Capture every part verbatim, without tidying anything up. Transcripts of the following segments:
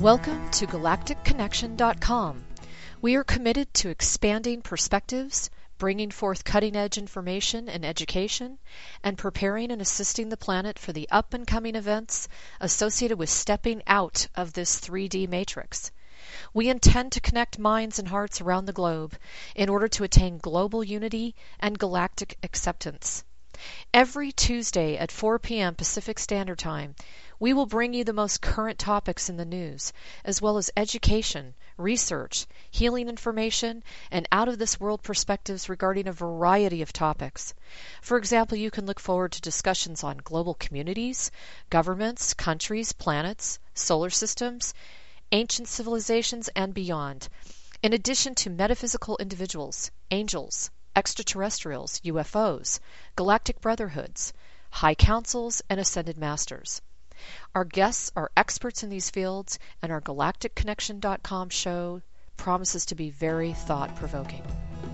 Welcome to galactic connection dot com. We are committed to expanding perspectives, bringing forth cutting-edge information and education, and preparing and assisting the planet for the up-and-coming events associated with stepping out of this three D matrix. We intend to connect minds and hearts around the globe in order to attain global unity and galactic acceptance. Every Tuesday at four p.m. Pacific Standard Time, we will bring you the most current topics in the news, as well as education, research, healing information, and out-of-this-world perspectives regarding a variety of topics. For example, you can look forward to discussions on global communities, governments, countries, planets, solar systems, ancient civilizations, and beyond, in addition to metaphysical individuals, angels, extraterrestrials, U F Os, galactic brotherhoods, high councils, and ascended masters. Our guests are experts in these fields, and our galactic connection dot com show promises to be very thought-provoking.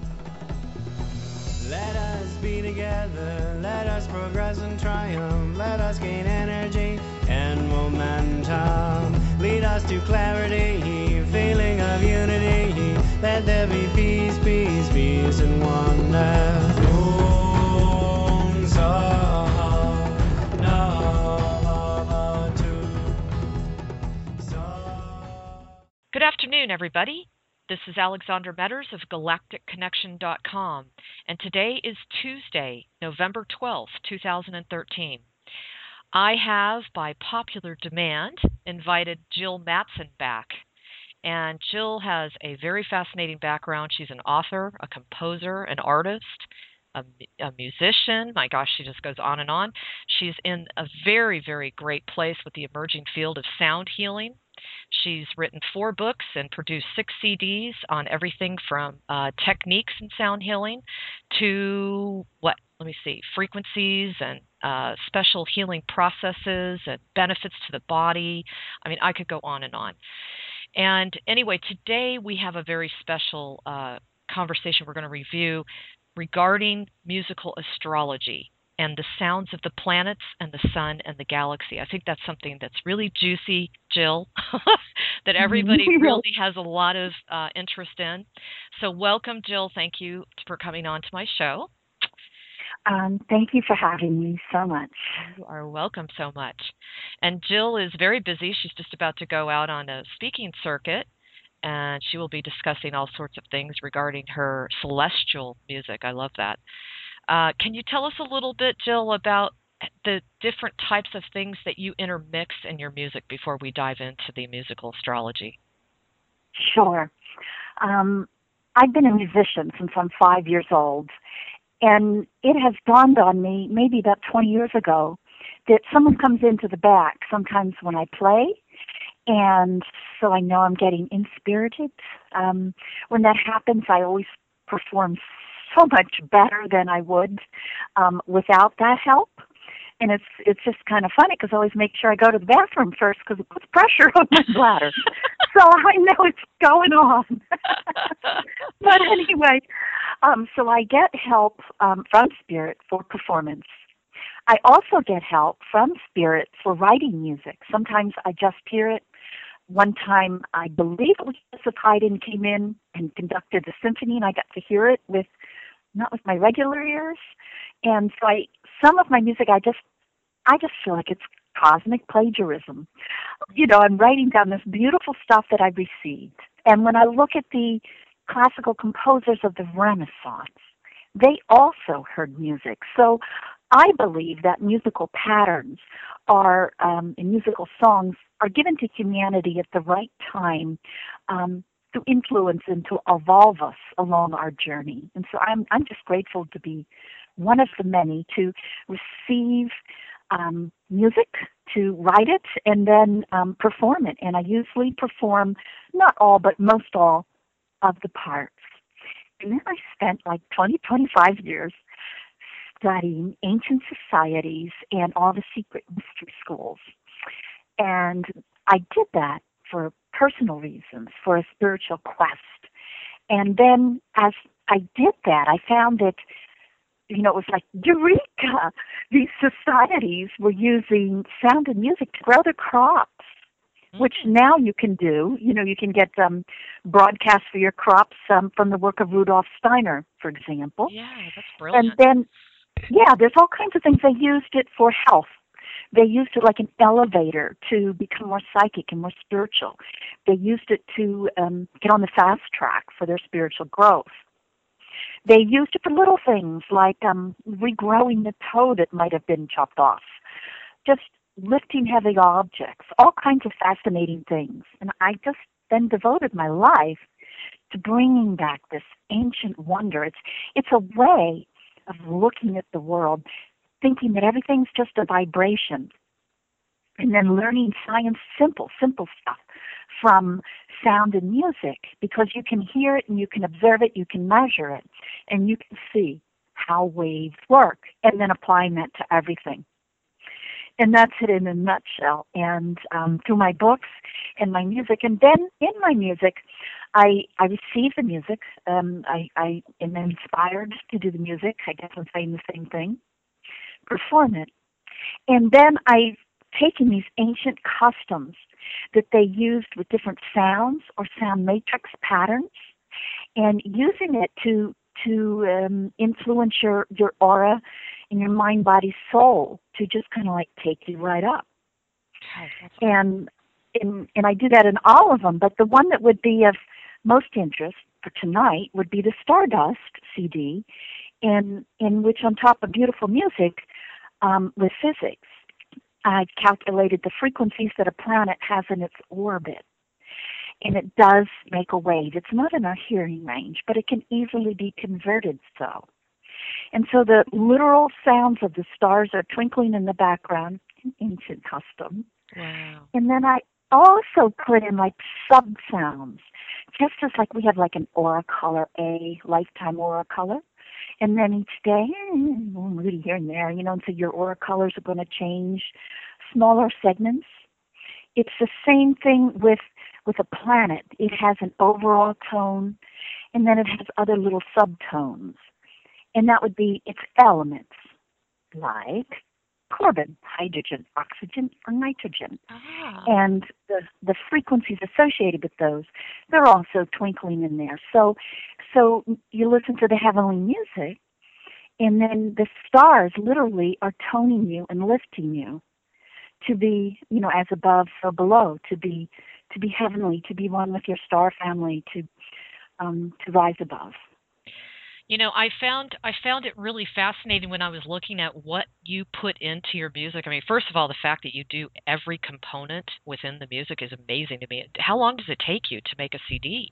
Let us be together, let us progress and triumph, let us gain energy and momentum. Lead us to clarity, feeling of unity, let there be peace, peace, peace and wonder. Om Sa Na Tu Sa. Good afternoon, everybody. This is Alexandra Metters of galactic connection dot com, and today is Tuesday, November twelfth, two thousand thirteen. I have, by popular demand, invited Jill Mattson back. And Jill has a very fascinating background. She's an author, a composer, an artist, a, a musician. My gosh, she just goes on and on. She's in a very, very great place with the emerging field of sound healing. She's written four books and produced six C Ds on everything from uh, techniques in sound healing to what, let me see, frequencies and uh, special healing processes and benefits to the body. I mean, I could go on and on. And anyway, today we have a very special uh, conversation we're going to review regarding musical astrology and the sounds of the planets and the sun and the galaxy. I think that's something that's really juicy, Jill, that everybody really has a lot of uh, interest in. So welcome, Jill. Thank you for coming on to my show. Um, thank you for having me so much. You are welcome so much. And Jill is very busy. She's just about to go out on a speaking circuit, and she will be discussing all sorts of things regarding her celestial music. I love that. Uh, can you tell us a little bit, Jill, about the different types of things that you intermix in your music before we dive into the musical astrology? Sure. Um, I've been a musician since I'm five years old, and it has dawned on me maybe about twenty years ago that someone comes into the back sometimes when I play, and so I know I'm getting inspirited. Um, when that happens, I always perform so much better than I would um, without that help. And it's it's just kind of funny because I always make sure I go to the bathroom first because it puts pressure on my bladder. So I know it's going on. But anyway, um, so I get help um, from Spirit for performance. I also get help from Spirit for writing music. Sometimes I just hear it. One time, I believe it was Joseph Haydn came in and conducted the symphony, and I got to hear it with, not with my regular ears. And so I, some of my music, I just, I just feel like it's cosmic plagiarism. You know, I'm writing down this beautiful stuff that I've received. And when I look at the classical composers of the Renaissance, they also heard music. So I believe that musical patterns are, um, in musical songs, are given to humanity at the right time um, to influence and to evolve us along our journey. And so I'm I'm just grateful to be one of the many to receive um, music, to write it, and then um, perform it. And I usually perform not all, but most all of the parts. And then I spent like twenty, twenty-five years studying ancient societies and all the secret mystery schools. And I did that for personal reasons, for a spiritual quest. And then as I did that, I found that, you know, it was like, eureka! These societies were using sound and music to grow their crops. which Mm. now you can do. You know, you can get um, broadcasts for your crops um, from the work of Rudolf Steiner, for example. Yeah, that's And brilliant. then, yeah, there's all kinds of things. They used it for health. They used it like an elevator to become more psychic and more spiritual. They used it to um, get on the fast track for their spiritual growth. They used it for little things like um, regrowing the toe that might have been chopped off, just lifting heavy objects, all kinds of fascinating things. And I just then devoted my life to bringing back this ancient wonder. It's, it's a way of looking at the world, thinking that everything's just a vibration, and then learning science, simple, simple stuff from sound and music, because you can hear it and you can observe it, you can measure it, and you can see how waves work, and then applying that to everything. And that's it in a nutshell. And um, through my books and my music, and then in my music, I I receive the music. Um, I, I am inspired to do the music. I guess I'm saying the same thing. Perform it. And then I've taken these ancient customs that they used with different sounds or sound matrix patterns, and using it to to um, influence your, your aura and your mind, body, soul, to just kind of like take you right up. Okay, that's And, and and I do that in all of them, but the one that would be of most interest for tonight would be the Stardust C D, in in which, on top of beautiful music um, with physics, I calculated the frequencies that a planet has in its orbit. And it does make a wave. It's not in our hearing range, but it can easily be converted so. And so the literal sounds of the stars are twinkling in the background, an ancient custom. Wow. And then I also put in like sub-sounds, just as like we have like an aura color A, lifetime aura color. And then each day, really here and there, you know, and so your aura colors are going to change, smaller segments. It's the same thing with with a planet. It has an overall tone, and then it has other little subtones. And that would be its elements, like carbon, hydrogen, oxygen, or nitrogen. Ah. And the, the frequencies associated with those, they're also twinkling in there. So, so you listen to the heavenly music, and then the stars literally are toning you and lifting you to be, you know, as above, so below, to be to be heavenly, to be one with your star family, to um, to rise above. You know, I found I found it really fascinating when I was looking at what you put into your music. I mean, first of all, the fact that you do every component within the music is amazing to me. How long does it take you to make a C D?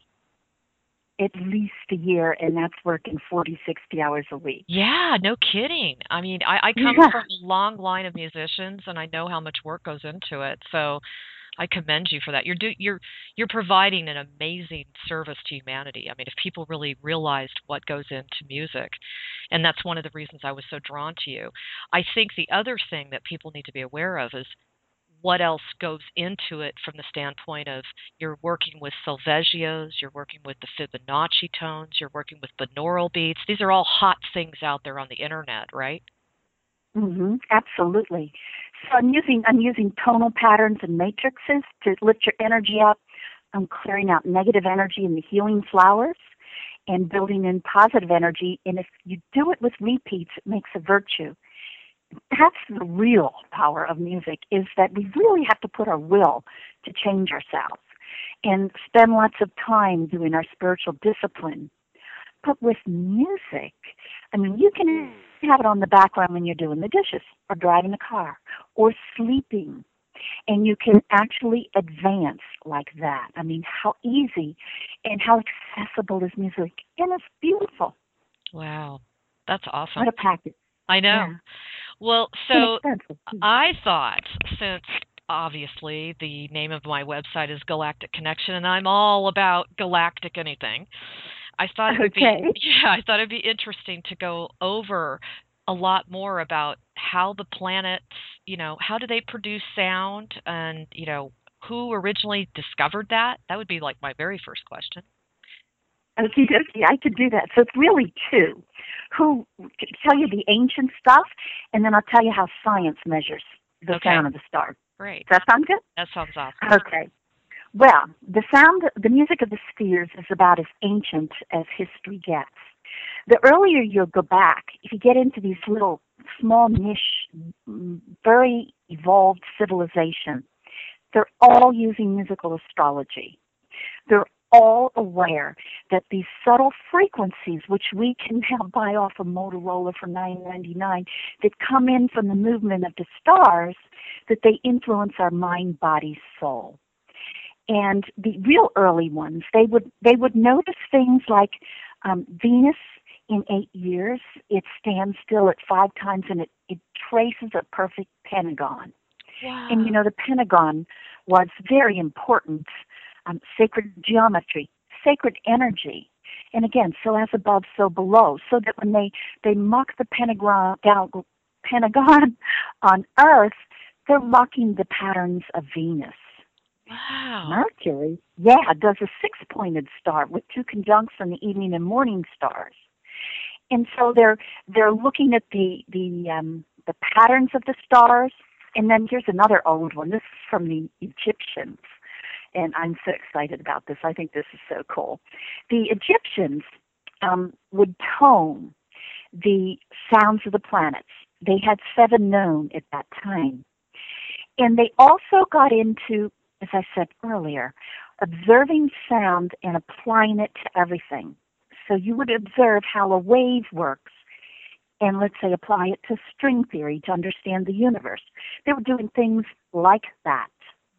At least a year, and that's working forty, sixty hours a week. Yeah, no kidding. I mean, I, I come Yeah. from a long line of musicians, and I know how much work goes into it. So I commend you for that. You're do, you're you're providing an amazing service to humanity. I mean, if people really realized what goes into music, and that's one of the reasons I was so drawn to you. I think the other thing that people need to be aware of is what else goes into it from the standpoint of you're working with solfeggios, you're working with the Fibonacci tones, you're working with binaural beats. These are all hot things out there on the internet, right? Mm-hmm. Absolutely. So I'm using I'm using tonal patterns and matrices to lift your energy up. I'm clearing out negative energy in the healing flowers and building in positive energy. And if you do it with repeats, it makes a virtue. That's the real power of music, is that we really have to put our will to change ourselves and spend lots of time doing our spiritual discipline. But with music, I mean, you can have it on the background when you're doing the dishes or driving the car or sleeping, and you can actually advance like that. I mean, how easy and how accessible is music, and it's beautiful. Wow, that's awesome. What a package. I know. Yeah. Well, so Inexpensive. I thought, since obviously the name of my website is Galactic Connection, and I'm all about galactic anything, I thought it would Okay. be yeah, I thought it'd be interesting to go over a lot more about how the planets, you know, how do they produce sound, and you know, who originally discovered that? That would be like my very first question. Okie dokie, I could do that. So it's really two. Who tell you the ancient stuff, and then I'll tell you how science measures the Okay. sound of the stars. Great. Does that sound good? That sounds awesome. Okay. Well, the sound, the music of the spheres is about as ancient as history gets. The earlier you go back, if you get into these little small niche, very evolved civilizations, they're all using musical astrology. They're all aware that these subtle frequencies, which we can now buy off a Motorola for nine ninety-nine, that come in from the movement of the stars, that they influence our mind, body, soul. And the real early ones, they would they would notice things like um, Venus in eight years, it stands still at five times and it, it traces a perfect pentagon. Wow. And you know, the pentagon was very important. Um, sacred geometry, sacred energy. And again, so as above, so below. So that when they, they mock the pentagon, pentagon on Earth, they're mocking the patterns of Venus. Wow. Mercury, yeah, does a six-pointed star with two conjuncts in the evening and morning stars. And so they're they're looking at the the um, the patterns of the stars. And then here's another old one. This is from the Egyptians. And I'm so excited about this. I think this is so cool. The Egyptians um, would tone the sounds of the planets. They had seven known at that time. And they also got into, as I said earlier, observing sound and applying it to everything. So you would observe how a wave works and, let's say, apply it to string theory to understand the universe. They were doing things like that.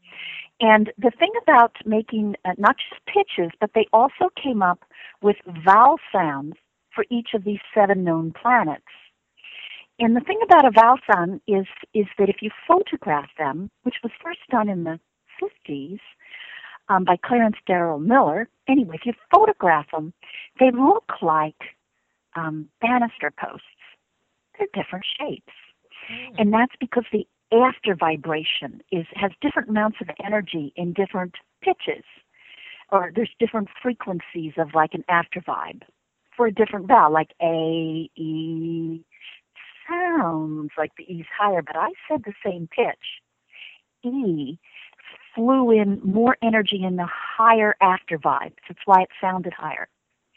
And the thing about making uh, not just pitches, but they also came up with vowel sounds for each of these seven known planets. And the thing about a vowel sound is, is that if you photograph them, which was first done in the fifties um, by Clarence Darrell Miller, anyway, if you photograph them, they look like um, banister posts. They're different shapes. Mm. And that's because the after vibration is has different amounts of energy in different pitches, or there's different frequencies of like an after vibe for a different vowel, like A, E. Sounds like the E's higher, but I said the same pitch. E flew in more energy in the higher after vibe. That's why it sounded higher.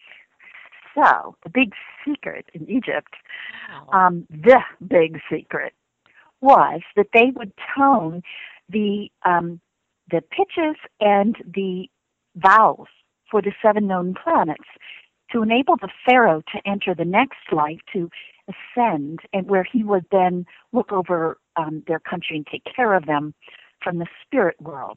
So the big secret in Egypt, wow. um, the big secret, was that they would tone the um, the pitches and the vowels for the seven known planets to enable the pharaoh to enter the next life, to ascend, and where he would then look over um, their country and take care of them from the spirit world.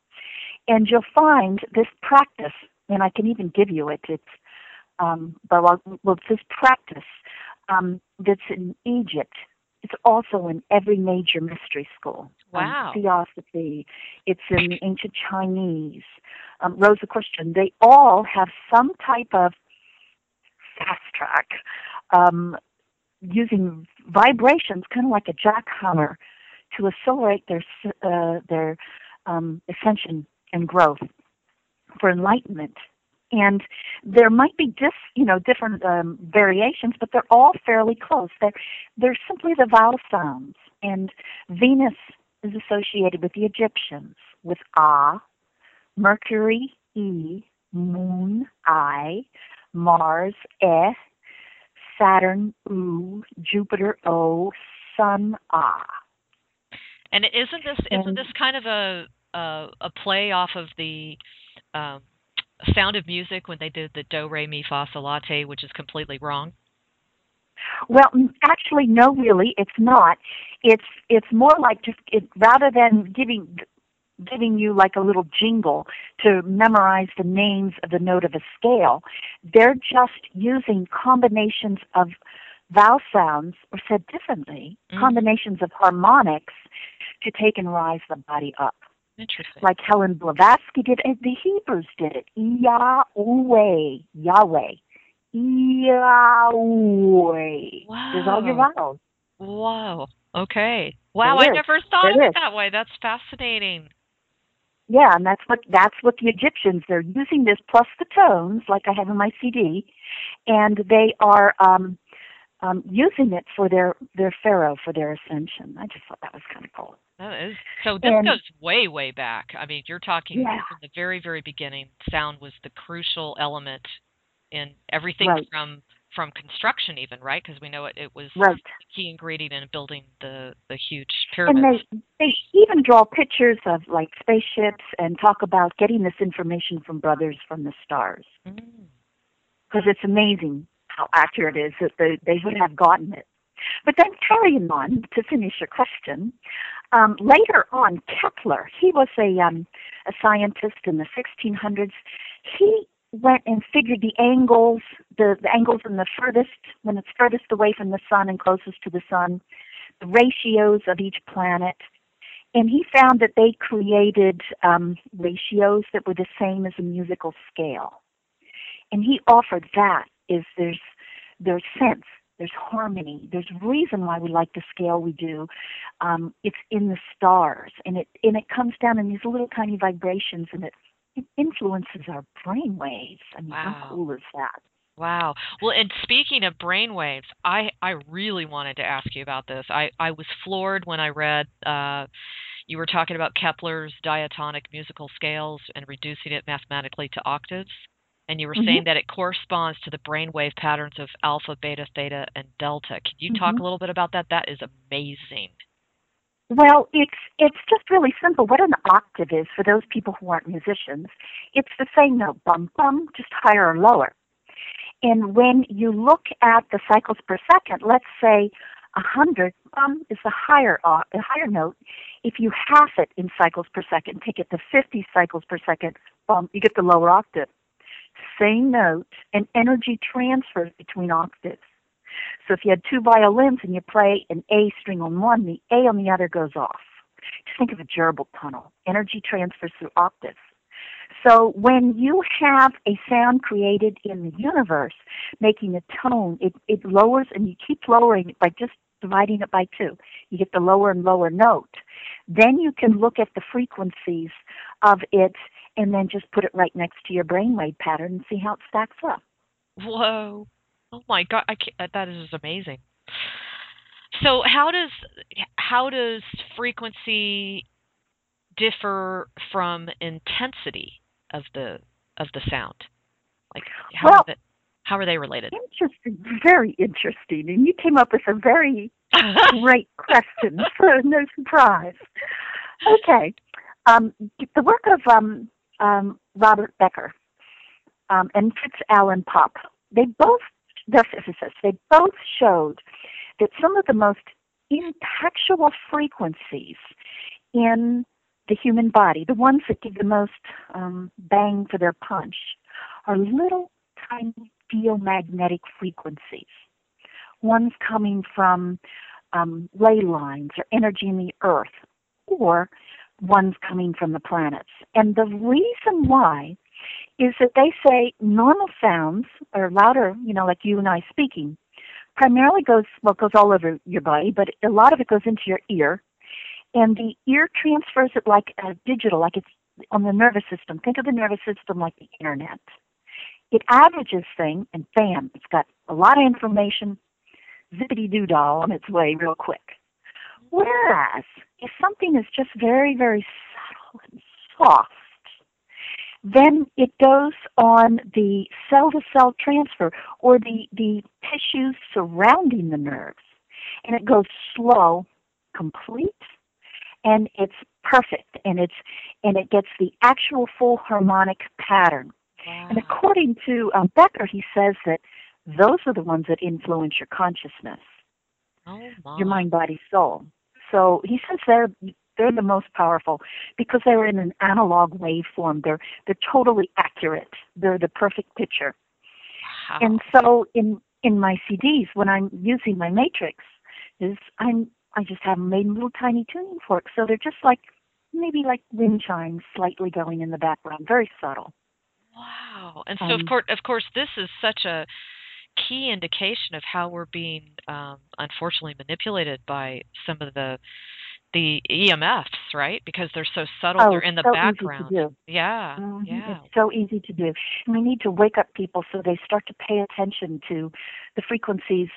And you'll find this practice, and I can even give you it. It's um, but well, well, this practice um, that's in Egypt. It's also in every major mystery school. Wow. Um, Theosophy. It's in the ancient Chinese. Um, Rosicrucian. They all have some type of fast track um, using vibrations, kind of like a jackhammer, to accelerate their uh, their um, ascension and growth for enlightenment. And there might be dis, you know, different um, variations, but they're all fairly close. They're, they're simply the vowel sounds. And Venus is associated with the Egyptians with Ah, Mercury, E, Moon, I, Mars, Eh, Saturn, U, Jupiter, O, Sun, Ah. And isn't this And, isn't this kind of a a, a play off of the um, Sound of Music when they did the Do, Re, Mi, Fa, Sol, La, Te, which is completely wrong? Well, actually, no, really, it's not. It's it's more like just it, rather than giving giving you like a little jingle to memorize the names of the note of a scale, they're just using combinations of vowel sounds, or said differently, mm-hmm. combinations of harmonics to take and rise the body up. Interesting. Like Helen Blavatsky did, and the Hebrews did it. Yahweh, Yahweh, Yahweh. Wow. There's all your vowels. Wow. Okay. Wow, There I is. never thought There of it is. that way. That's fascinating. Yeah, and that's what that's what the Egyptians, they're using this plus the tones, like I have in my C D, and they are um, um, using it for their, their pharaoh, for their ascension. I just thought that was kind of cool. That is, so this And goes way, way back. I mean, you're talking yeah, from the very, very beginning. Sound was the crucial element in everything right, from from construction, even, right? Because we know it, it was right. the key ingredient in building the the huge And pyramids. they they even draw pictures of like spaceships and talk about getting this information from brothers from the stars, Mm. because it's amazing how accurate it is that they, they would have gotten it. But then carrying on to finish your question, um, later on, Kepler, he was a, um, a scientist in the sixteen hundreds. He went and figured the angles, the, the angles in the furthest, when it's furthest away from the sun and closest to the sun, the ratios of each planet. And he found that they created um, ratios that were the same as a musical scale. And he offered that is there's there's sense, there's harmony, there's reason why we like the scale we do. Um, it's in the stars, and it and it comes down in these little tiny vibrations, and it, it influences our brain waves. I mean, Wow. how cool is that? Wow. Well, and speaking of brainwaves, I, I really wanted to ask you about this. I, I was floored when I read uh, you were talking about Kepler's diatonic musical scales and reducing it mathematically to octaves. And you were Mm-hmm. saying that it corresponds to the brainwave patterns of alpha, beta, theta, and delta. Can you talk Mm-hmm. a little bit about that? That is amazing. Well, it's it's just really simple. What an octave is for those people who aren't musicians, it's the same note, bum bum, just higher or lower. And when you look at the cycles per second, let's say a hundred bum is the higher uh, a higher note. If you half it in cycles per second, take it to fifty cycles per second, bum, you get the lower octave. Same note, and energy transfers between octaves. So if you had two violins and you play an A string on one, the A on the other goes off. Just think of a gerbil tunnel. Energy transfers through octaves. So when you have a sound created in the universe, making a tone, it, it lowers, and you keep lowering it by just dividing it by two. You get the lower and lower note. Then you can look at the frequencies of it and then just put it right next to your brainwave pattern and see how it stacks up. Whoa. Oh my God, I can't, that is amazing. So how does how does frequency differ from intensity of the of the sound? Like how Well, are the, how are they related? interesting, very interesting. And you came up with a very great question, so no surprise. Okay. Um, the work of um, um, Robert Becker um, and Fritz Alan Popp, they both, they're physicists, they both showed that some of the most impactful frequencies in the human body, the ones that give the most um, bang for their punch, are little tiny geomagnetic frequencies. Ones coming from um, ley lines or energy in the earth, or ones coming from the planets. And the reason why is that they say normal sounds, or louder, you know, like you and I speaking, primarily goes, well, it goes all over your body, but a lot of it goes into your ear. And the ear transfers it like a digital, like it's on the nervous system. Think of the nervous system like the internet. It averages things, and bam, it's got a lot of information, zippity-doo-dah on its way real quick. Whereas, if something is just very, very subtle and soft, then it goes on the cell-to-cell transfer, or the, the tissues surrounding the nerves, and it goes slow, complete, and it's perfect, and it's and it gets the actual full harmonic pattern. Wow. And according to um, Becker, he says that those are the ones that influence your consciousness, Oh my. your mind, body, soul. So he says they're they're the most powerful because they're in an analog waveform. They're they're totally accurate. They're the perfect picture. Wow. And so in in my C Ds, when I'm using my matrix, is I'm I just have made little tiny tuning forks, so they're just like maybe like wind chimes slightly going in the background, very subtle. Wow. And so Um, of course of course this is such a key indication of how we're being um, unfortunately manipulated by some of the the E M Fs, right? Because they're so subtle, oh, they're in the so background. easy to do. Yeah. Mhm. Yeah. It's so easy to do. And we need to wake up people so they start to pay attention to the frequencies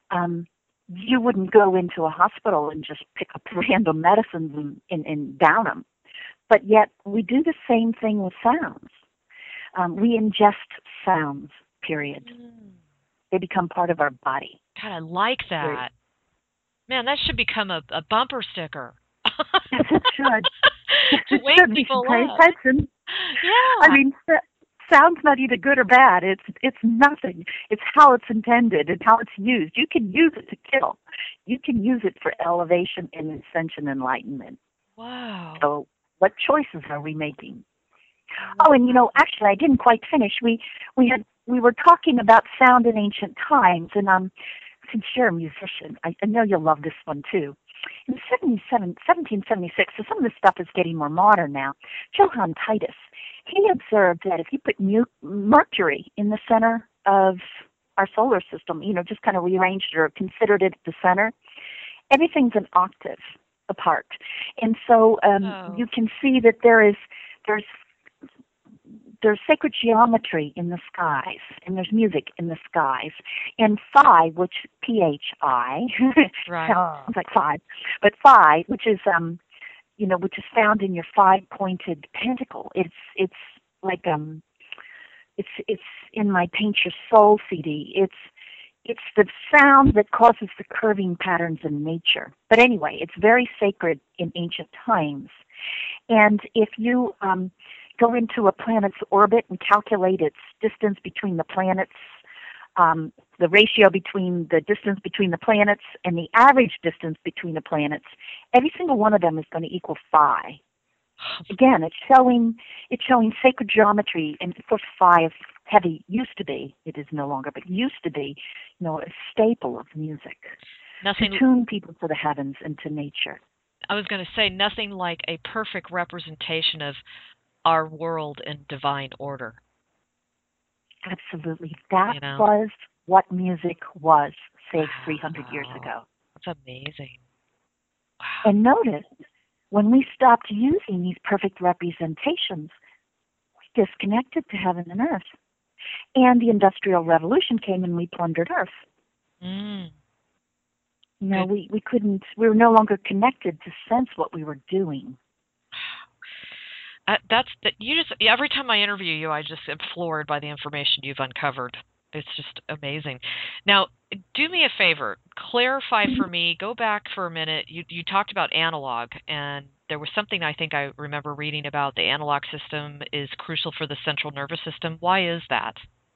Um, you wouldn't go into a hospital and just pick up random medicines and, and, and down them. But yet we do the same thing with sounds. Um, we ingest sounds, period. Mm. They become part of our body. God, I like that. Period. Man, that should become a, a bumper sticker. Yes, it should. To It wake should. We people should pay up. attention. Yeah. I mean, sound's not either good or bad. It's it's nothing. It's how it's intended and how it's used. You can use it to kill. You can use it for elevation and ascension, enlightenment. Wow. So, what choices are we making? Oh, and you know, actually, I didn't quite finish. We we had we were talking about sound in ancient times, and um, since you're a musician, I, I know you'll love this one too. In seventy-seven, seventeen seventy-six, so some of this stuff is getting more modern now. Johann Titus, he observed that if you put mu- mercury in the center of our solar system, you know, just kind of rearranged it or considered it the center, everything's an octave apart, and so um, Oh. you can see that there is there's there's sacred geometry in the skies, and there's music in the skies. And phi, which P H I, Right. sounds like five, but phi, which is um, you know, which is found in your five-pointed pentacle. It's it's like um, it's it's in my Paint Your Soul C D. It's it's the sound that causes the curving patterns in nature. But anyway, it's very sacred in ancient times. And if you um, go into a planet's orbit and calculate its distance between the planets, um, the ratio between the distance between the planets and the average distance between the planets, every single one of them is going to equal phi. Again, it's showing it's showing sacred geometry, and of course, phi is heavy. Used to be, it is no longer, but used to be, you know, a staple of music Nothing. to tune people to the heavens and to nature. I was going to say nothing like a perfect representation of our world in divine order. Absolutely, that You know? was what music was, say, three hundred Wow. years ago. That's amazing. Wow. And notice, when we stopped using these perfect representations, we disconnected to heaven and earth. And the Industrial Revolution came and we plundered earth. Mm. You know, Good. we, we couldn't, we were no longer connected to sense what we were doing. Uh, that's that. You just every time I interview you, I just am floored by the information you've uncovered. It's just amazing. Now, do me a favor, clarify for me. Go back for a minute. You you talked about analog, and there was something I think I remember reading about. The analog system is crucial for the central nervous system. Why is that?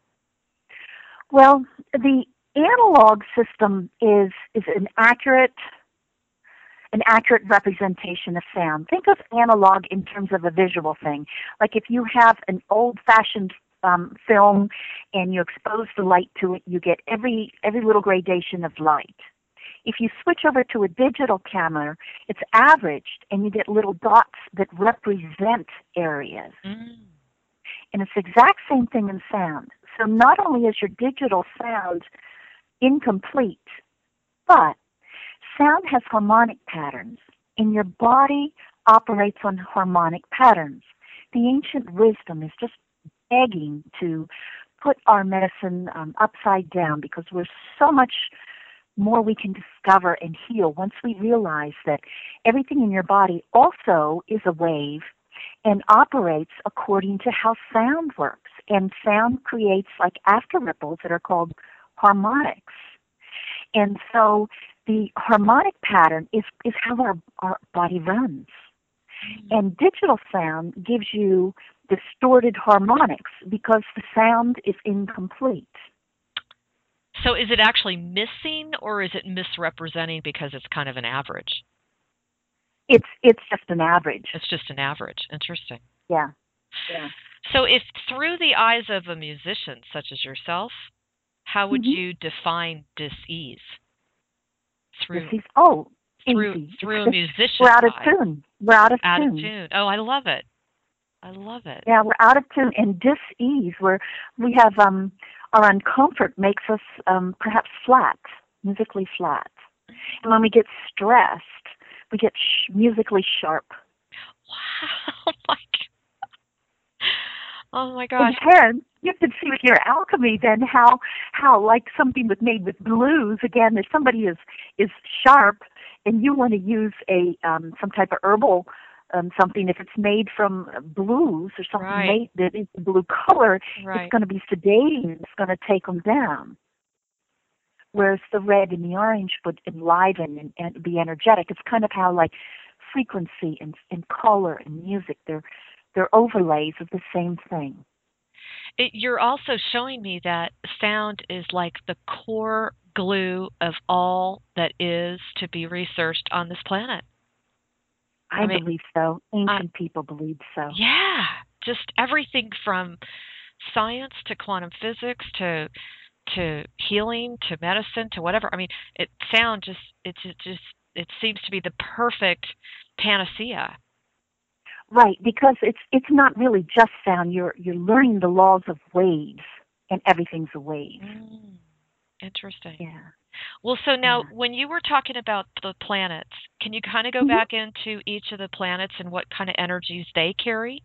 Well, the analog system is is an accurate an accurate representation of sound. Think of analog in terms of a visual thing. Like if you have an old-fashioned um, film and you expose the light to it, you get every every little gradation of light. If you switch over to a digital camera, it's averaged and you get little dots that represent areas. Mm. And it's the exact same thing in sound. So not only is your digital sound incomplete, but sound has harmonic patterns, and your body operates on harmonic patterns. The ancient wisdom is just begging to put our medicine um, upside down, because there's so much more we can discover and heal once we realize that everything in your body also is a wave and operates according to how sound works. And sound creates like after ripples that are called harmonics. And so the harmonic pattern is, is how our, our body runs. Mm-hmm. And digital sound gives you distorted harmonics because the sound is incomplete. So is it actually missing, or is it misrepresenting because it's kind of an average? It's it's just an average. It's just an average. Interesting. Yeah. Yeah. So if through the eyes of a musician such as yourself, how would mm-hmm. you define dis-ease? Through dis-ease? Oh, through easy. through a musician. We're out of eye. tune. We're out of out tune. of tune. Oh, I love it. I love it. Yeah, we're out of tune. And dis-ease, where we have um, our uncomfort makes us um, perhaps flat, musically flat. And when we get stressed, we get sh- musically sharp. Wow! Oh my God! Oh my gosh! And hence, you can see with your alchemy then how how like something with made with blues again. If somebody is is sharp and you want to use a um, some type of herbal um, something, if it's made from blues or something Right. made that is a blue color, Right. it's going to be sedating. It's going to take them down. Whereas the red and the orange would enliven and, and be energetic. It's kind of how like frequency and, and color and music, they're they're overlays of the same thing. It, you're also showing me that sound is like the core glue of all that is to be researched on this planet. I, I mean, believe so. Ancient I- people believed so. Yeah, just everything from science to quantum physics to to healing to medicine to whatever. I mean, it sound just it just just it seems to be the perfect panacea. Right, because it's it's not really just sound. You're you're learning the laws of waves, and everything's a wave. Mm, interesting. Yeah. Well, so now Yeah. when you were talking about the planets, can you kind of go Mhm. back into each of the planets and what kind of energies they carry?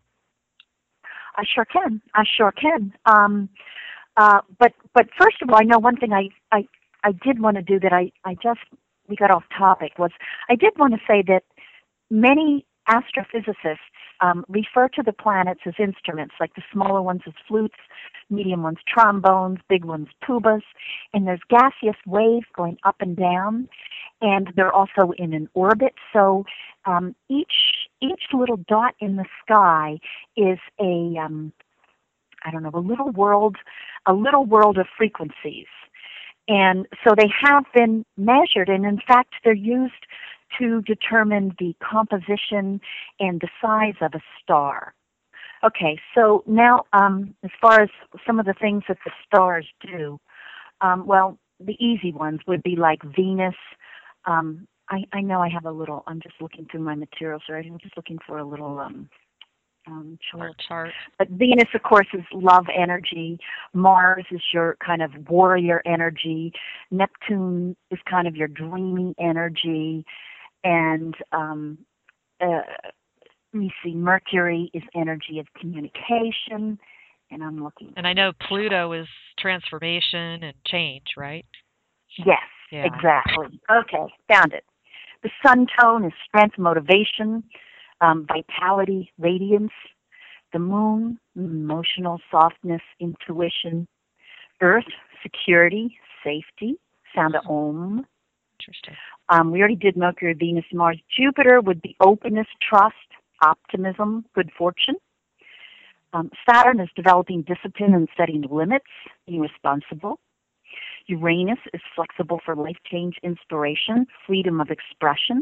I sure can. I sure can. Um, uh, but but first of all, I know one thing I I, I did want to do that I, I just we got off topic was I did want to say that many astrophysicists um, refer to the planets as instruments, like the smaller ones as flutes, medium ones trombones, big ones tubas, and there's gaseous waves going up and down, and they're also in an orbit. So um, each each little dot in the sky is a um, I don't know a little world, a little world of frequencies. And so they have been measured, and in fact, they're used to determine the composition and the size of a star. Okay, so now um, as far as some of the things that the stars do, um, well, the easy ones would be like Venus. Um, I, I know I have a little, I'm just looking through my materials, right? I'm just looking for a little um, um, A little chart. chart. But Venus, of course, is love energy. Mars is your kind of warrior energy. Neptune is kind of your dreamy energy. And um, uh, let me see, Mercury is energy of communication. And I'm looking. And I know Pluto is transformation and change, right? Yes, Yeah. exactly. Okay, found it. The sun tone is strength, motivation, um, vitality, radiance. The moon, emotional softness, intuition. Earth, security, safety, sound of Om. Interesting. Um, we already did Mercury, Venus, Mars. Jupiter would be openness, trust, optimism, good fortune. Um, Saturn is developing discipline and setting limits, being responsible. Uranus is flexible for life change, inspiration, freedom of expression.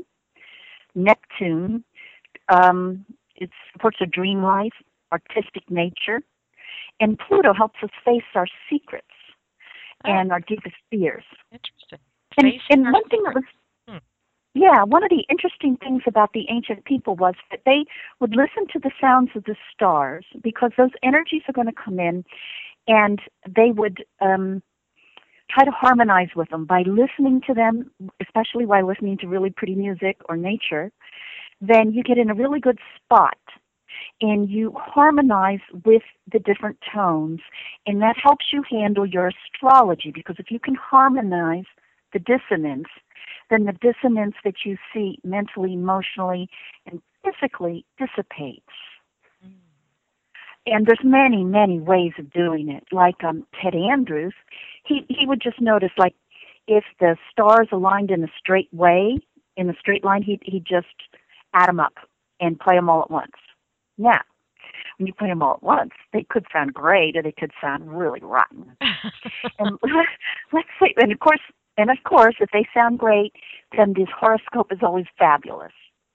Neptune, um, it supports a dream life, artistic nature. And Pluto helps us face our secrets Oh. and our deepest fears. Interesting. And, Facing and our one thing that was, Hmm. yeah, one of the interesting things about the ancient people was that they would listen to the sounds of the stars because those energies are going to come in, and they would um, try to harmonize with them by listening to them, especially while listening to really pretty music or nature. Then you get in a really good spot and you harmonize with the different tones, and that helps you handle your astrology, because if you can harmonize the dissonance, then the dissonance that you see mentally, emotionally, and physically dissipates. Mm. And there's many, many ways of doing it. Like um, Ted Andrews, he, he would just notice, like, if the stars aligned in a straight way, in a straight line, he'd, he'd just add them up and play them all at once. Now, when you play them all at once, they could sound great or they could sound really rotten. And let's say, and of course, and of course, if they sound great, then this horoscope is always fabulous.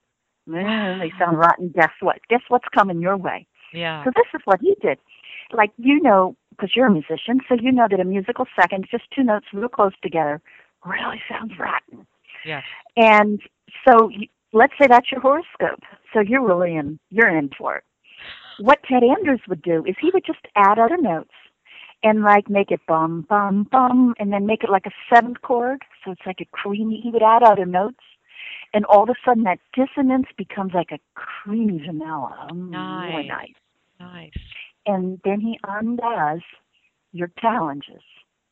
Mm, they sound rotten. Guess what? Guess what's coming your way? Yeah. So this is what he did. Like, you know, because you're a musician, so you know that a musical second, just two notes real close together, really sounds rotten. Yeah. And so you, let's say that's your horoscope. So you're really in, you're in for it. What Ted Andrews would do is he would just add other notes and like make it bum, bum, bum, and then make it like a seventh chord. So it's like a creamy, he would add other notes. And all of a sudden that dissonance becomes like a creamy vanilla. Mm, Nice. Really nice. Nice. and then he undoes your challenges.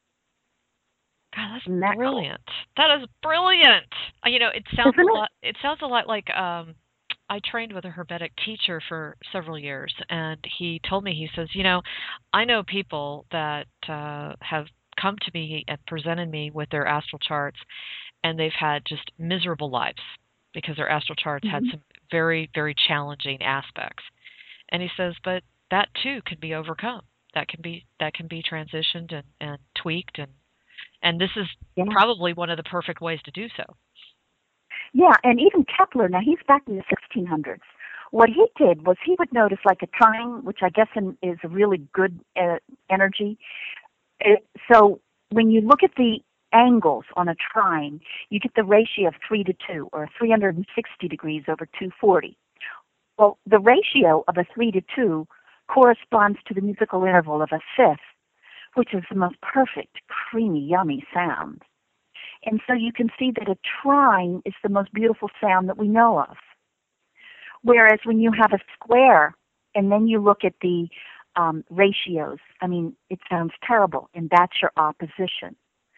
God, that's Isn't that brilliant. Cool? That is brilliant. Uh, You know, it sounds Isn't a it? lot. It sounds a lot like um, I trained with a Hermetic teacher for several years, and he told me, he says, you know, I know people that uh, have come to me and presented me with their astral charts, and they've had just miserable lives because their astral charts Mm-hmm. had some very, very challenging aspects. And he says, but that too can be overcome. That can be that can be transitioned and, and tweaked, and and this is Yeah. probably one of the perfect ways to do so. Yeah, and even Kepler, now he's back in the sixteen hundreds. What he did was he would notice like a trine, which I guess in, is a really good uh, energy. It, so when you look at the angles on a trine, you get the ratio of three to two, or three hundred sixty degrees over two forty. Well, the ratio of a three to two corresponds to the musical interval of a fifth, which is the most perfect, creamy, yummy sound. And so you can see that a trine is the most beautiful sound that we know of. Whereas when you have a square and then you look at the um, ratios, I mean, it sounds terrible, and that's your opposition.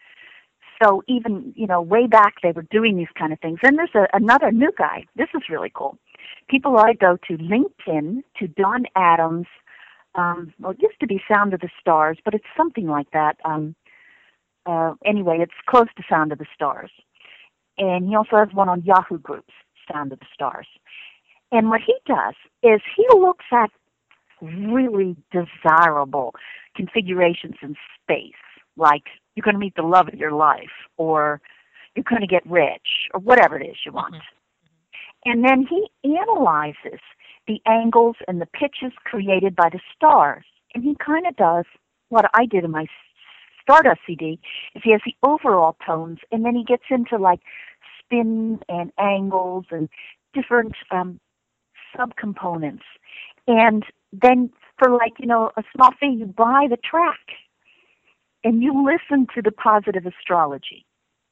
So even, you know, way back they were doing these kind of things. And there's a, another new guy. This is really cool. People ought to go to LinkedIn, to Don Adams. Um, well, it used to be Sound of the Stars, but it's something like that. Um, uh, anyway, it's close to Sound of the Stars. And he also has one on Yahoo Groups, Sound of the Stars. And what he does is he looks at really desirable configurations in space, like you're going to meet the love of your life, or you're going to get rich, or whatever it is you want. Mm-hmm. And then he analyzes the angles and the pitches created by the stars. And he kind of does what I did in my Stardust C D, is he has the overall tones, and then he gets into like spin and angles and different um, subcomponents. And then for like, you know, a small fee, you buy the track and you listen to the positive astrology.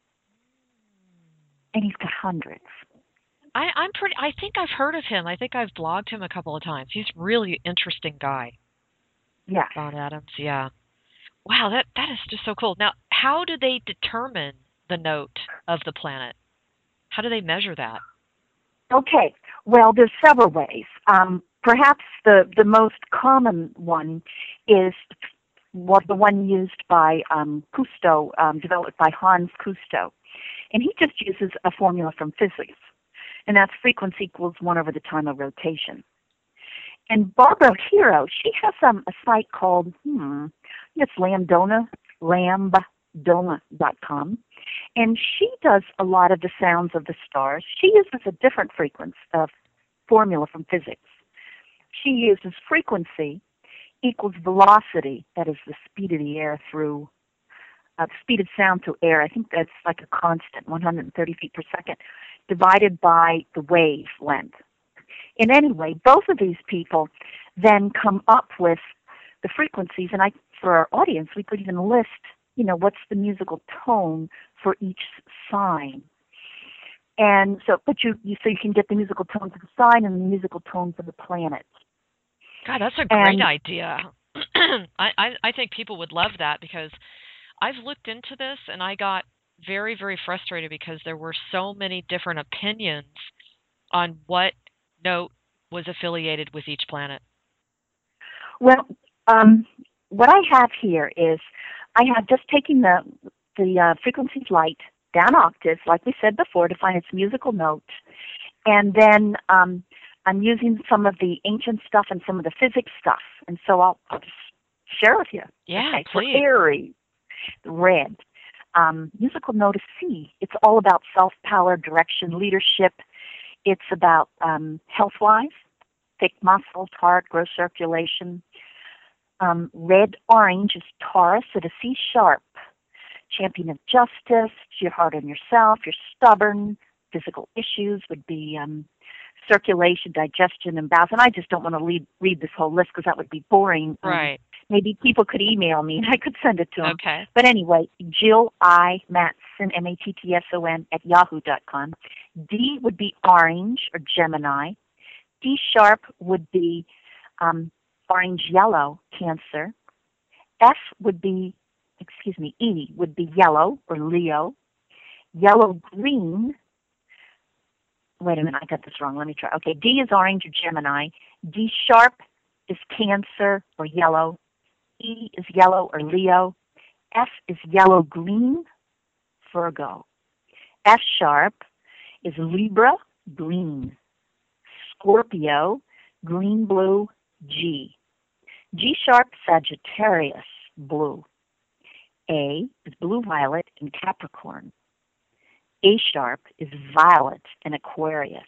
And he's got hundreds. I, I'm pretty. I think I've heard of him. I think I've blogged him a couple of times. He's a really interesting guy. Yeah. Don Adams, yeah. Wow, that, that is just so cool. Now, how do they determine the note of the planet? How do they measure that? Okay. Well, there's several ways. Um, perhaps the, the most common one is what the one used by um, Cousteau, um, developed by Hans Cousteau. And he just uses a formula from physics. And that's frequency equals one over the time of rotation. And Barbara Hero, she has um, a site called, hmm, it's Lambdona, lambdona dot com. And she does a lot of the sounds of the stars. She uses a different frequency uh, formula from physics. She uses frequency equals velocity, that is the speed of the air through, uh, the speed of sound through air. I think that's like a constant, one hundred thirty feet per second, divided by the wavelength. And anyway, both of these people then come up with the frequencies, and I, for our audience, we could even list, you know, what's the musical tone for each sign. And so, but you, you so you can get the musical tone for the sign and the musical tone for the planet. God, that's a great and, idea. I, I I think people would love that, because I've looked into this and I got very, very frustrated because there were so many different opinions on what note was affiliated with each planet. Well, um, what I have here is I have just taken the the uh, frequencies light down octaves, like we said before, to find its musical note, and then um, I'm using some of the ancient stuff and some of the physics stuff, and so I'll, I'll just share with you. Yeah, okay, please. For Aries, red. Um, musical note is C. It's all about self-power, direction, leadership. It's about um, health-wise, thick muscles, heart, growth, circulation. Um, red-orange is Taurus at a C sharp. Champion of justice, you're hard on yourself, you're stubborn. Physical issues would be um, circulation, digestion, and bowels. And I just don't want to lead, read this whole list because that would be boring. Right. Um, maybe people could email me and I could send it to them. Okay. But anyway, Jill I. Mattson, M A T T S O N, at yahoo dot com. D would be orange or Gemini. D sharp would be um, orange yellow, Cancer. F would be, excuse me, E would be yellow or Leo. Yellow green, wait a minute, I got this wrong. Let me try. Okay, D is orange or Gemini. D sharp is Cancer or yellow. E is yellow or Leo. F is yellow green, Virgo. F sharp is Libra, green. Scorpio, green blue, G. G sharp, Sagittarius, blue. A is blue violet in Capricorn. A sharp is violet in Aquarius.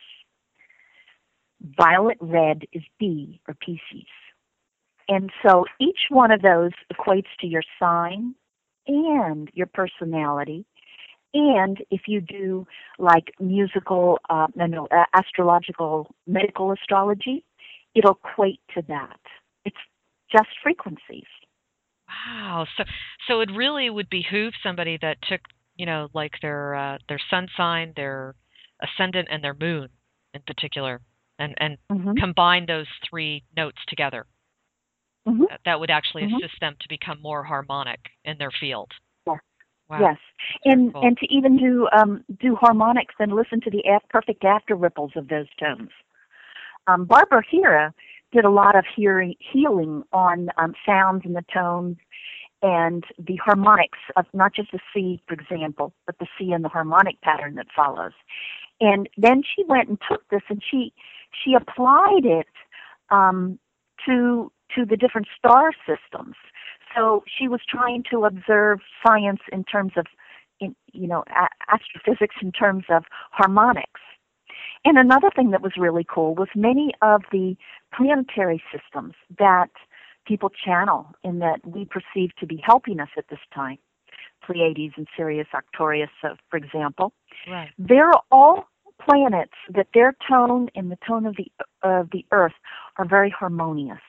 Violet red is B or Pisces. And so each one of those equates to your sign and your personality. And if you do like musical, uh, no, no, uh, astrological, medical astrology, it'll equate to that. It's just frequencies. Wow. So, so it really would behoove somebody that took, you know, like their uh, their sun sign, their ascendant, and their moon in particular, and and Mm-hmm. combine those three notes together. Mm-hmm. That, that would actually Mm-hmm. assist them to become more harmonic in their field. Yes. Wow. Yes, and cool. and to even do um, do harmonics and listen to the af- perfect after ripples of those tones. Um, Barbara Hira did a lot of hearing healing on um, sounds and the tones and the harmonics of not just the C, for example, but the C and the harmonic pattern that follows. And then she went and took this and she she applied it um, to to the different star systems. So she was trying to observe science in terms of, in, you know, a- astrophysics in terms of harmonics. And another thing that was really cool was many of the planetary systems that people channel and that we perceive to be helping us at this time, Pleiades and Sirius, Arcturus, uh, for example, Right. they're all planets that their tone and the tone of the of the Earth are very harmonious.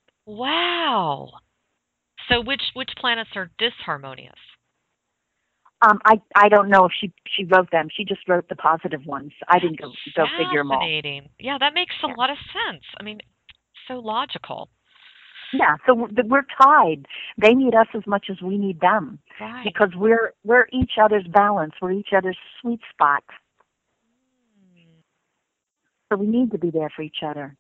Wow. So which which planets are disharmonious? Um, I I don't know if she she wrote them. She just wrote the positive ones. I didn't go go figure them all. Fascinating. Yeah, that makes a Yeah. lot of sense. I mean, so logical. Yeah, so we're, we're tied. They need us as much as we need them Right. because we're we're each other's balance. We're each other's sweet spot. Hmm. So we need to be there for each other.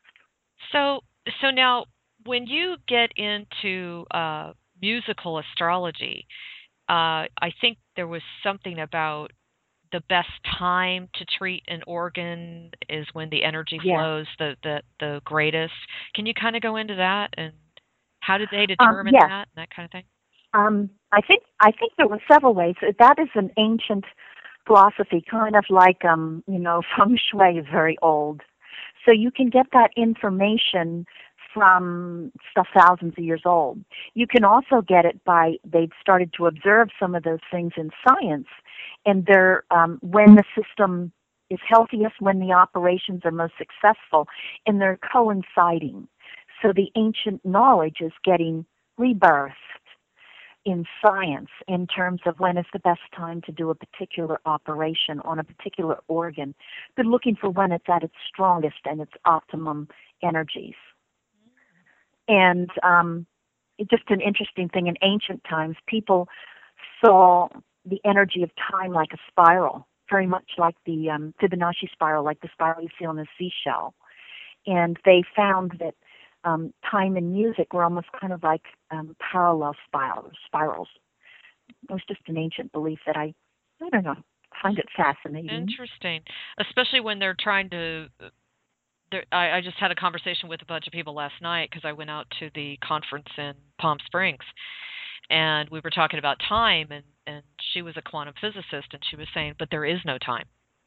So so now when you get into uh, musical astrology, uh, I think there was something about the best time to treat an organ is when the energy Yeah. flows the, the, the greatest. Can you kind of go into that and how did they Um, determine yes. that and that kind of thing? Um, I think I think there were several ways. That is an ancient philosophy, kind of like um, you know, feng shui is very old. So you can get that information from stuff thousands of years old. You can also get it by they've started to observe some of those things in science, and they're um, when the system is healthiest, when the operations are most successful, and they're coinciding. So the ancient knowledge is getting rebirthed in science in terms of when is the best time to do a particular operation on a particular organ. They're looking for when it's at its strongest and its optimum energies. And um, it's just an interesting thing. In ancient times, people saw the energy of time like a spiral, very much like the um, Fibonacci spiral, like the spiral you see on a seashell. And they found that um, time and music were almost kind of like um, parallel spirals. spirals. It was just an ancient belief that I, I don't know, find it fascinating. Interesting, especially when they're trying to. There, I, I just had a conversation with a bunch of people last night because I went out to the conference in Palm Springs, and we were talking about time, and, and she was a quantum physicist, and she was saying, but there is no time.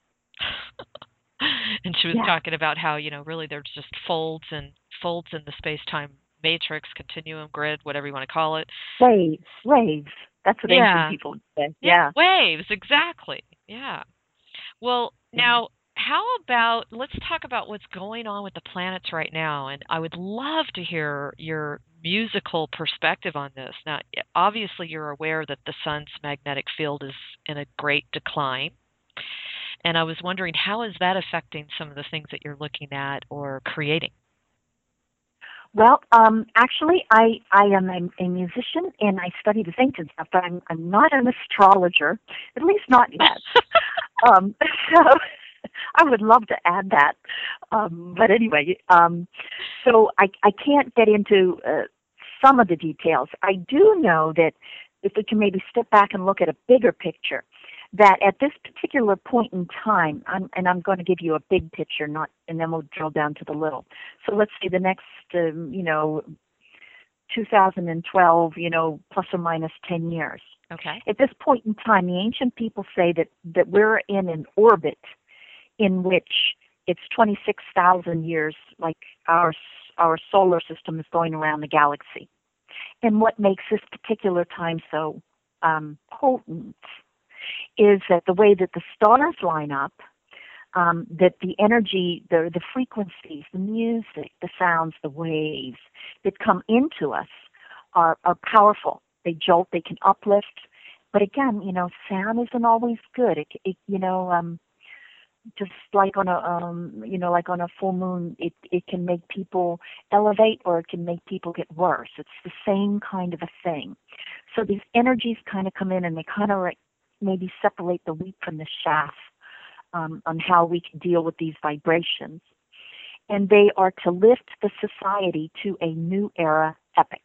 And she was Yeah. talking about how, you know, really there's just folds and folds in the space-time matrix, continuum, grid, whatever you want to call it. Waves, waves. That's what Yeah. ancient people would say. Yeah, Yeah. waves, exactly. Yeah. Well, now, how about, let's talk about what's going on with the planets right now. And I would love to hear your musical perspective on this. Now, obviously, you're aware that the sun's magnetic field is in a great decline. And I was wondering, how is that affecting some of the things that you're looking at or creating? Well, um, actually, I, I am a, a musician and I study the ancient stuff, but I'm, I'm not an astrologer, at least not yet. um, so I would love to add that. Um, but anyway, um, so I, I can't get into uh, some of the details. I do know that if we can maybe step back and look at a bigger picture, that at this particular point in time, I'm, and I'm going to give you a big picture, not, and then we'll drill down to the little. So let's say the next, um, you know, two thousand twelve, you know, plus or minus ten years. Okay. At this point in time, the ancient people say that, that we're in an orbit in which it's twenty-six thousand years, like our our solar system is going around the galaxy. And what makes this particular time so um, potent is that the way that the stars line up, um, that the energy, the, the frequencies, the music, the sounds, the waves that come into us are, are powerful. They jolt, they can uplift. But again, you know, sound isn't always good. It, it you know, um, just like on a, um, you know, like on a full moon, it, it can make people elevate or it can make people get worse. It's the same kind of a thing. So these energies kind of come in and they kind of like maybe separate the wheat from the chaff um, on how we can deal with these vibrations. And they are to lift the society to a new era epic.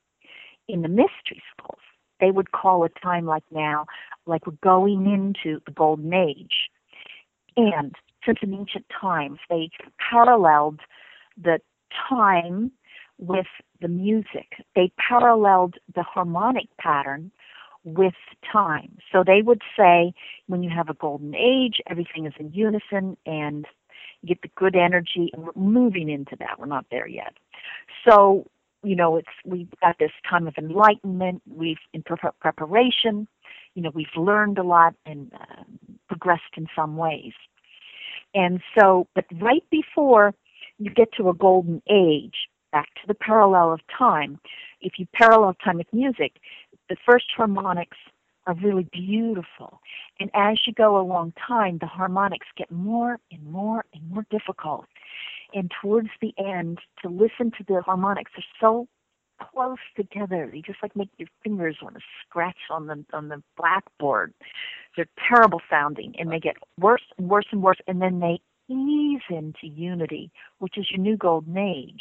In the mystery schools, they would call a time like now, like we're going into the golden age. And since in ancient times, they paralleled the time with the music. They paralleled the harmonic pattern with time. So they would say when you have a golden age, everything is in unison and you get the good energy, and we're moving into that. We're not there yet. So, you know, it's we've got this time of enlightenment. We've in pre- preparation. You know, we've learned a lot and uh, progressed in some ways. And so, but right before you get to a golden age, back to the parallel of time, if you parallel time with music, the first harmonics are really beautiful. And as you go along time, the harmonics get more and more and more difficult. And towards the end, to listen to the harmonics, they're so close together. They just like make your fingers want to scratch on the on the blackboard. They're terrible sounding, and they get worse and worse and worse, and then they ease into unity, which is your new golden age.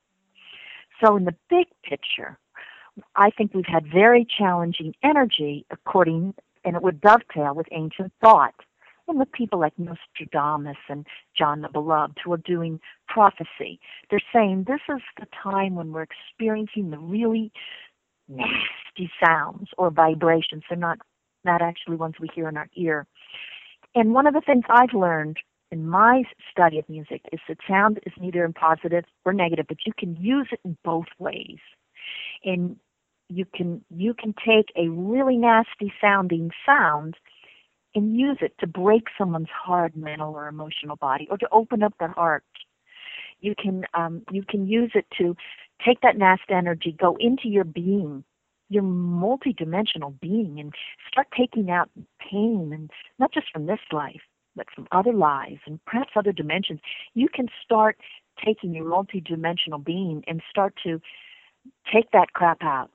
So in the big picture, I think we've had very challenging energy according, and it would dovetail with ancient thought, and with people like Nostradamus and John the Beloved who are doing prophecy. They're saying this is the time when we're experiencing the really nasty sounds or vibrations. They're not, not actually ones we hear in our ear. And one of the things I've learned in my study of music is that sound is neither in positive or negative, but you can use it in both ways. And you can you can take a really nasty sounding sound and use it to break someone's hard mental or emotional body, or to open up their heart. You can um, you can use it to take that nasty energy, go into your being, your multidimensional being, and start taking out pain, and not just from this life, but from other lives and perhaps other dimensions. You can start taking your multidimensional being and start to take that crap out.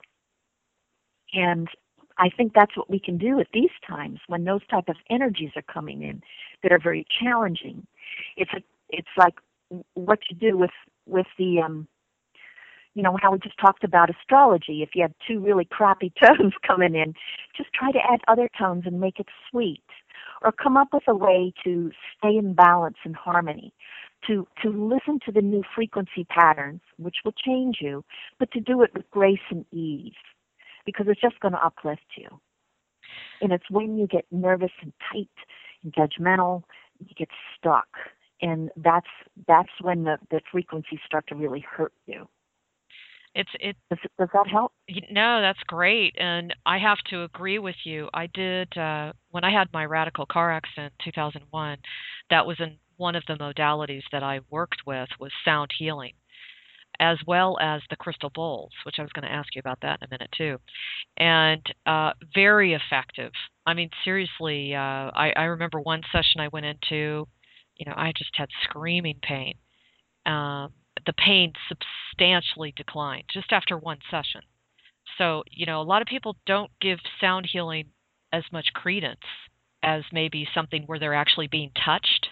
And I think that's what we can do at these times when those type of energies are coming in that are very challenging. It's a, it's like what you do with with the um, you know, how we just talked about astrology. If you have two really crappy tones coming in, just try to add other tones and make it sweet, or come up with a way to stay in balance and harmony. To to listen to the new frequency patterns, which will change you, but to do it with grace and ease, because it's just going to uplift you. And it's when you get nervous and tight and judgmental, you get stuck. And that's that's when the, the frequencies start to really hurt you. It's it. Does, does that help? No, that's great, and I have to agree with you. I did uh, when I had my radical car accident in two thousand one. That was in one of the modalities that I worked with was sound healing, as well as the crystal bowls, which I was going to ask you about that in a minute too, and uh, very effective. I mean, seriously, uh, I, I remember one session I went into, you know, I just had screaming pain. Um, the pain substantially declined just after one session. So, you know, a lot of people don't give sound healing as much credence as maybe something where they're actually being touched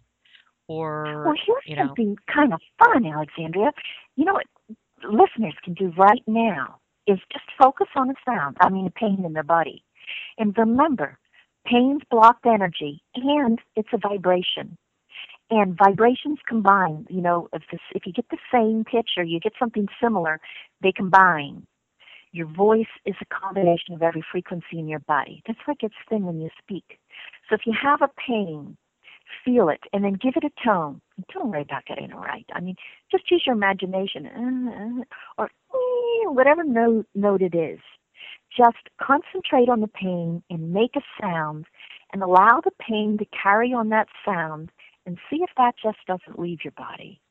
or, Well, here's you know. something kind of fun, Alexandria. You know what listeners can do right now is just focus on a sound, I mean a pain in their body. And remember, pain's blocked energy, and it's a vibration. And vibrations combine. You know, if, this, if you get the same pitch or you get something similar, they combine. Your voice is a combination of every frequency in your body. That's why it gets thin when you speak. So if you have a pain, feel it, and then give it a tone. Don't worry about getting it right. I mean, just use your imagination, uh, or uh, whatever note, note it is. Just concentrate on the pain and make a sound and allow the pain to carry on that sound and see if that just doesn't leave your body.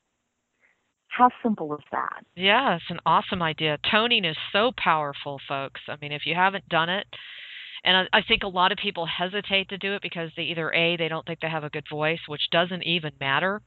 How simple is that? Yeah, it's an awesome idea. Toning is so powerful, folks. I mean, if you haven't done it, and I, I think a lot of people hesitate to do it because they either A, they don't think they have a good voice, which doesn't even matter,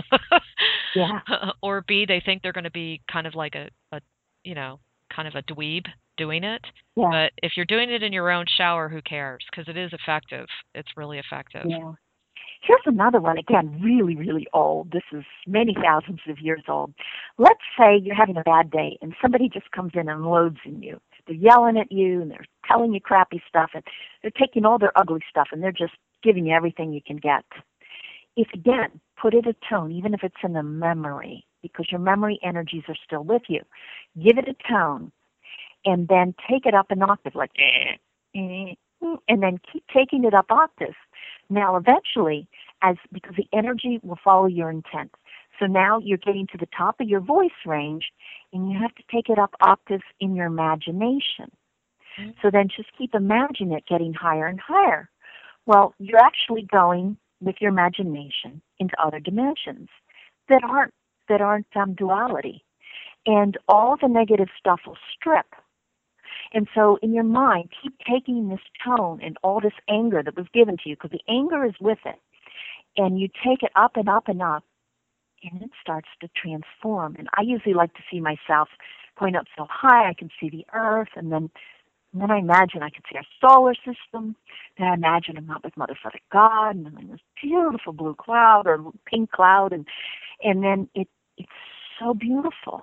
yeah, or B, they think they're going to be kind of like a, a, you know, kind of a dweeb doing it. Yeah. But if you're doing it in your own shower, who cares? Because it is effective. It's really effective. Yeah. Here's another one, again, really, really old. This is many thousands of years old. Let's say you're having a bad day and somebody just comes in and loads in you. They're yelling at you and they're telling you crappy stuff and they're taking all their ugly stuff and they're just giving you everything you can get. If, again, put it a tone, even if it's in a memory, because your memory energies are still with you. Give it a tone and then take it up an octave, like, eh, eh, and then keep taking it up octaves. Now, eventually, as because the energy will follow your intent. So now you're getting to the top of your voice range, and you have to take it up octaves in your imagination. Mm-hmm. So then just keep imagining it getting higher and higher. Well, you're actually going with your imagination into other dimensions that aren't that aren't um, duality, and all the negative stuff will strip. And so in your mind, keep taking this tone and all this anger that was given to you, because the anger is with it, and you take it up and up and up, and it starts to transform. And I usually like to see myself going up so high I can see the earth, and then and then I imagine I can see our solar system. Then I imagine I'm up with Mother Father God, and I'm in this beautiful blue cloud or pink cloud, and and then it it's so beautiful.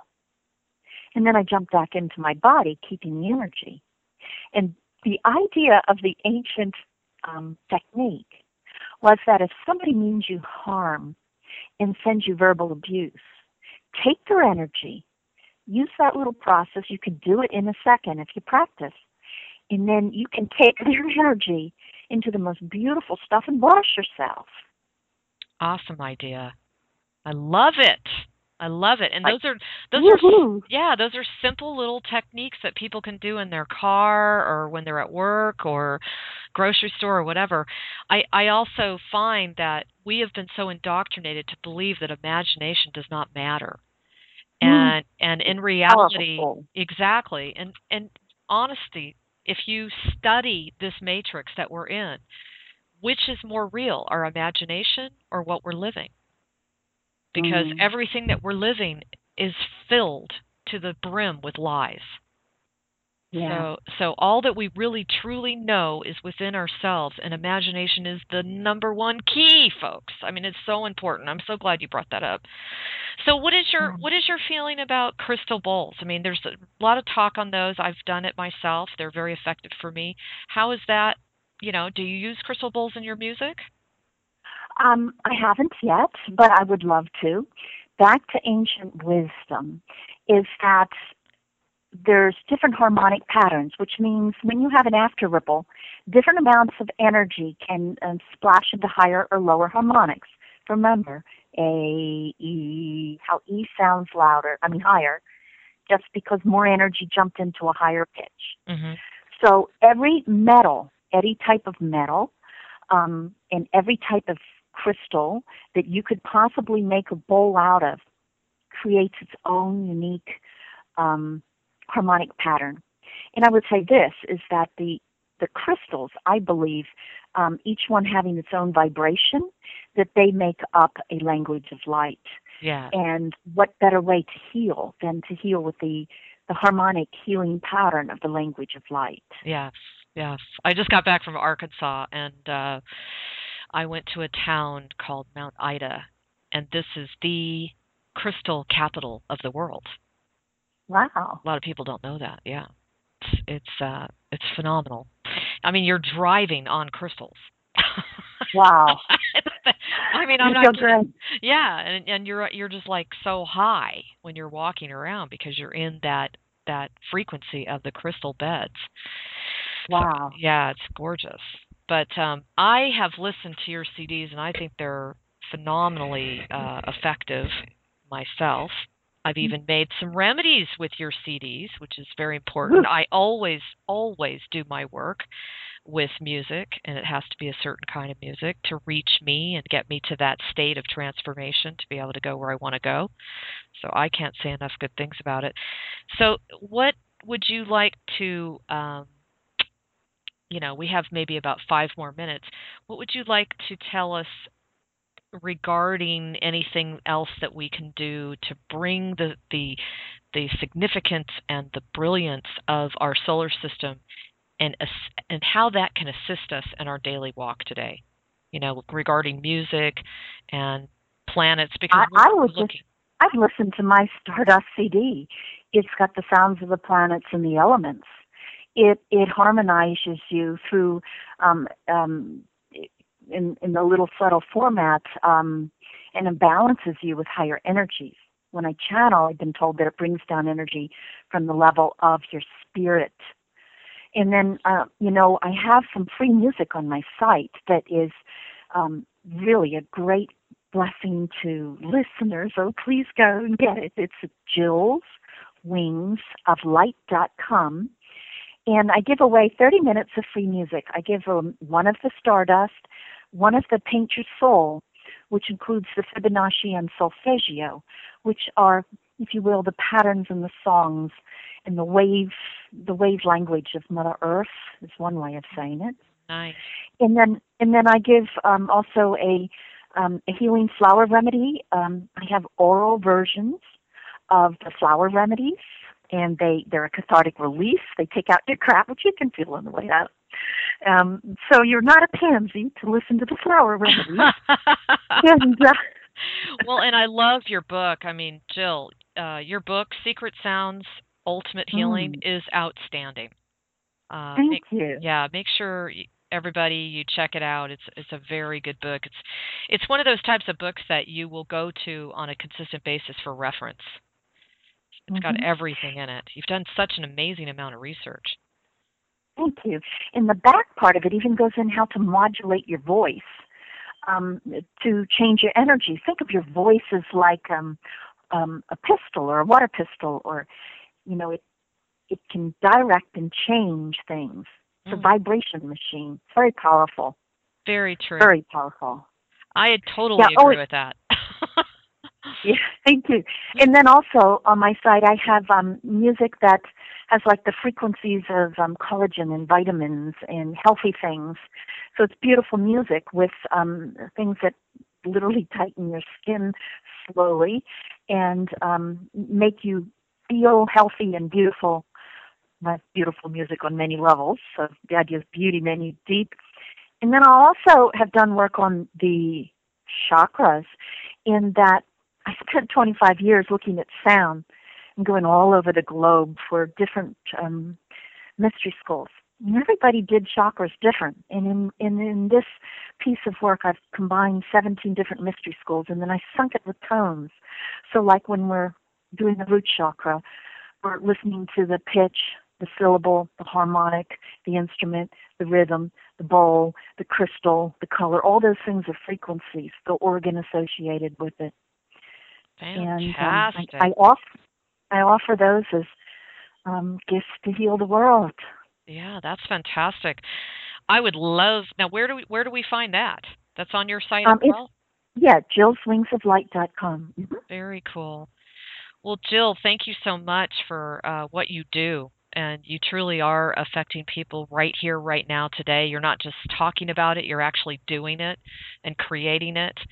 And then I jump back into my body, keeping the energy. And the idea of the ancient um, technique was that if somebody means you harm and sends you verbal abuse, take their energy, use that little process. You can do it in a second if you practice. And then you can take their energy into the most beautiful stuff and wash yourself. Awesome idea. I love it. I love it. And those are those Woo-hoo. are yeah, those are simple little techniques that people can do in their car or when they're at work or grocery store or whatever. I, I also find that we have been so indoctrinated to believe that imagination does not matter. And mm. and in reality, Powerful. exactly. And and honesty, if you study this matrix that we're in, which is more real, our imagination or what we're living? Because mm. everything that we're living is filled to the brim with lies. Yeah. So so all that we really truly know is within ourselves, and imagination is the number one key, folks. I mean, it's so important. I'm so glad you brought that up. So what is your what is your feeling about crystal bowls? I mean, there's a lot of talk on those. I've done it myself. They're very effective for me. How is that? You know, do you use crystal bowls in your music? Um, I haven't yet, but I would love to. Back to ancient wisdom is that there's different harmonic patterns, which means when you have an after ripple, different amounts of energy can um, splash into higher or lower harmonics. Remember, A, E, how E sounds louder, I mean higher, just because more energy jumped into a higher pitch. Mm-hmm. So every metal, any type of metal, um, and every type of crystal that you could possibly make a bowl out of creates its own unique um, harmonic pattern. And I would say this, is that the the crystals, I believe, um, each one having its own vibration, that they make up a language of light. Yeah. And what better way to heal than to heal with the, the harmonic healing pattern of the language of light? Yes. Yes. I just got back from Arkansas, and uh, I went to a town called Mount Ida, and this is the crystal capital of the world. Wow. A lot of people don't know that. Yeah. It's it's uh it's phenomenal. I mean, you're driving on crystals. Wow. I mean, I'm You not feel kidding. great. Yeah, and and you're you're just like so high when you're walking around because you're in that that frequency of the crystal beds. Wow. So, yeah, it's gorgeous. But um, I have listened to your C Ds, and I think they're phenomenally uh, effective myself. I've even made some remedies with your C Ds, which is very important. I always, always do my work with music, and it has to be a certain kind of music to reach me and get me to that state of transformation to be able to go where I want to go. So I can't say enough good things about it. So what would you like to, um, you know, we have maybe about five more minutes. What would you like to tell us regarding anything else that we can do to bring the the the significance and the brilliance of our solar system and and how that can assist us in our daily walk today? You know, regarding music and planets, because I, we're I would looking. just, I've listened to my Stardust C D. It's got the sounds of the planets and the elements. It it harmonizes you through um, um, in in the little subtle format, um, and it balances you with higher energies. When I channel, I've been told that it brings down energy from the level of your spirit. And then, uh, you know, I have some free music on my site that is um, really a great blessing to listeners. So please go and get it. It's at Jill's Wings of Light dot com. And I give away thirty minutes of free music. I give um, one of the Stardust, one of the Paint Your Soul, which includes the Fibonacci and Solfeggio, which are, if you will, the patterns and the songs and the wave, the wave language of Mother Earth is one way of saying it. Nice. And then, and then I give um, also a um, a healing flower remedy. Um, I have oral versions of the flower remedies, and they they're a cathartic release. They take out your crap, which you can feel on the way out. Um, so you're not a pansy to listen to the flower remedies. and, uh, Well, and I love your book. I mean, Jill, uh, your book, Secret Sounds, Ultimate Healing, mm, is outstanding. Uh, thank make, you. yeah, make sure y- everybody you check it out. It's it's a very good book. It's it's one of those types of books that you will go to on a consistent basis for reference. It's got Mm-hmm. everything in it. You've done such an amazing amount of research. Thank you. In the back part of it even goes in how to modulate your voice um, to change your energy. Think of your voice as like um, um, a pistol or a water pistol, or, you know, it, it can direct and change things. It's a Mm, vibration machine. It's very powerful. very true. Very powerful. I totally Yeah. agree Oh, with that. yeah, thank you. And then also on my site, I have um, music that has like the frequencies of um, collagen and vitamins and healthy things. So it's beautiful music with um, things that literally tighten your skin slowly and um, make you feel healthy and beautiful. That's beautiful music on many levels. So the idea is beauty, many deep. And then I also have done work on the chakras in that I spent twenty-five years looking at sound and going all over the globe for different um, mystery schools. And everybody did chakras different. And in, in, in this piece of work, I've combined seventeen different mystery schools, and then I sunk it with tones. So like when we're doing the root chakra, we're listening to the pitch, the syllable, the harmonic, the instrument, the rhythm, the bowl, the crystal, the color. All those things are frequencies, the organ associated with it. And um, Fantastic. I, I, off, I offer those as um, gifts to heal the world. Yeah, that's fantastic. I would love. Now, where do we where do we find that? That's on your site Um, as well? it's, yeah, Jills Wings of Light dot com. Mm-hmm. Very cool. Well, Jill, thank you so much for uh, what you do. And you truly are affecting people right here, right now, today. You're not just talking about it, you're actually doing it and creating it.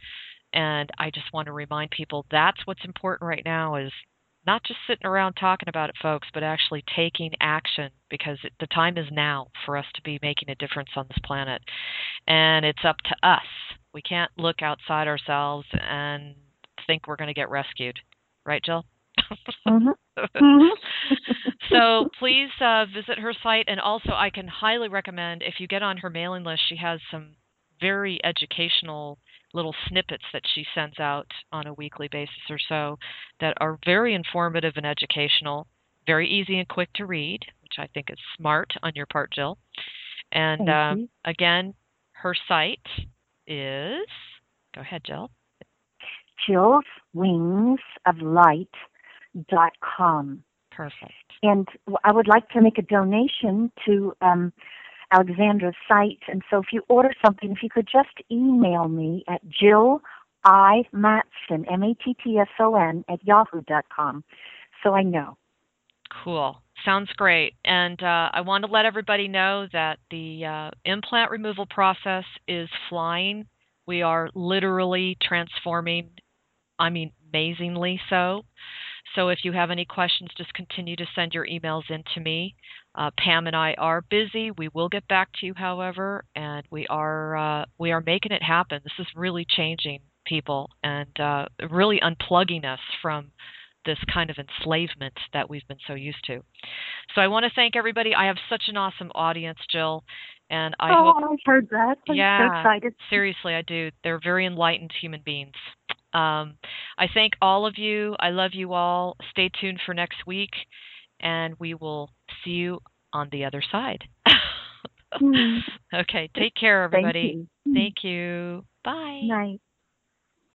And I just want to remind people that's what's important right now is not just sitting around talking about it, folks, but actually taking action, because it, the time is now for us to be making a difference on this planet. And it's up to us. We can't look outside ourselves and think we're going to get rescued. Right, Jill? Mm-hmm. Mm-hmm. So please uh, visit her site. And also, I can highly recommend, if you get on her mailing list, she has some very educational little snippets that she sends out on a weekly basis or so that are very informative and educational, very easy and quick to read, which I think is smart on your part, Jill. And uh, again, her site is, go ahead, Jill. Jill's Wings of Light dot com. Perfect. And I would like to make a donation to um, Alexandra's site. And so if you order something, if you could just email me at Jill I. Mattson, M A T T S O N, at yahoo dot com, so I know. Cool. Sounds great. And uh, I want to let everybody know that the uh, implant removal process is flying. We are literally transforming, I mean, amazingly so. So if you have any questions, just continue to send your emails in to me. Uh, Pam and I are busy. We will get back to you, however, and we are uh, we are making it happen. This is really changing people and uh, really unplugging us from this kind of enslavement that we've been so used to. So I want to thank everybody. I have such an awesome audience, Jill, and I oh, hope. I've heard that. I'm yeah, so excited. Seriously, I do. They're very enlightened human beings. Um, I thank all of you. I love you all. Stay tuned for next week, and we will see you on the other side. mm. Okay, take care, everybody. Thank you. Thank you. Bye. Night.